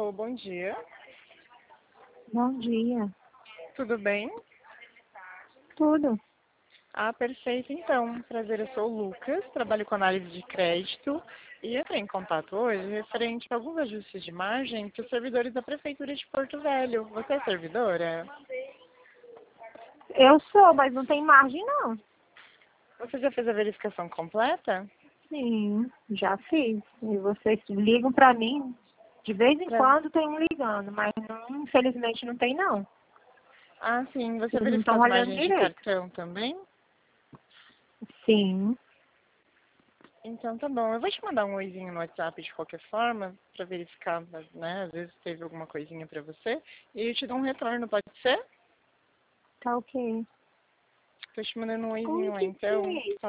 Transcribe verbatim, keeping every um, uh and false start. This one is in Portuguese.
Alô, bom dia. Bom dia. Tudo bem? Tudo. Ah, perfeito. Então, prazer, eu sou o Lucas, trabalho com análise de crédito e entrei em contato hoje referente a alguns ajustes de margem para os servidores da Prefeitura de Porto Velho. Você é servidora? Eu sou, mas não tem margem não. Você já fez a verificação completa? Sim, já fiz. E vocês ligam pra mim, de vez em Pra- quando tem um ligando, mas não, infelizmente não tem não. Ah, sim. Você Eles não verificou estão as olhando margens de direito. cartão também? Sim, Então tá bom. Eu vou te mandar um oizinho no WhatsApp de qualquer forma, para verificar, né? Às vezes teve alguma coisinha para você. E eu te dou um retorno, pode ser? tá ok. Tô te mandando um oizinho Como lá, que então. fez?